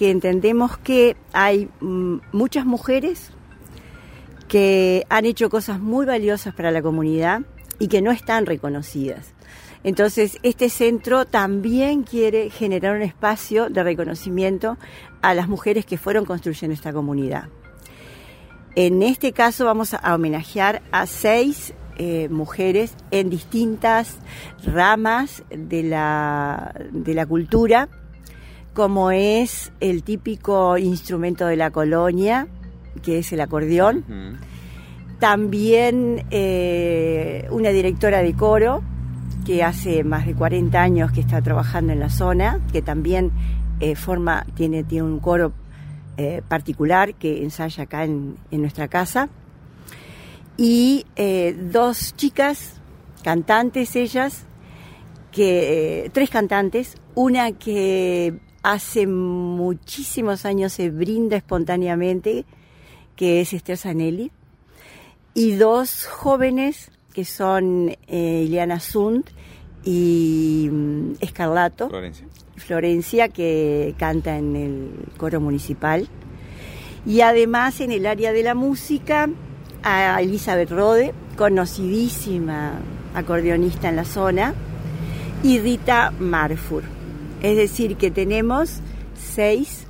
porque entendemos que hay muchas mujeres que han hecho cosas muy valiosas para la comunidad y que no están reconocidas. Entonces, este centro también quiere generar un espacio de reconocimiento a las mujeres que fueron construyendo esta comunidad. En este caso vamos a homenajear a 6 mujeres en distintas ramas de la cultura, como es el típico instrumento de la colonia, que es el acordeón. Uh-huh. También una directora de coro, que hace más de 40 años que está trabajando en la zona, que también tiene un coro particular que ensaya acá en nuestra casa. Y 2 chicas, cantantes ellas, 3 cantantes, una que hace muchísimos años se brinda espontáneamente, que es Esther Zanelli, y 2 jóvenes que son Ileana Sund y Escarlato, Florencia, que canta en el coro municipal. Y además en el área de la música, a Elizabeth Rode, conocidísima acordeonista en la zona, y Rita Marfur. Es decir, que tenemos 6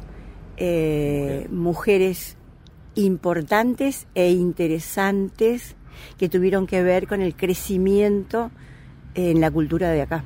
mujeres importantes e interesantes que tuvieron que ver con el crecimiento en la cultura de acá.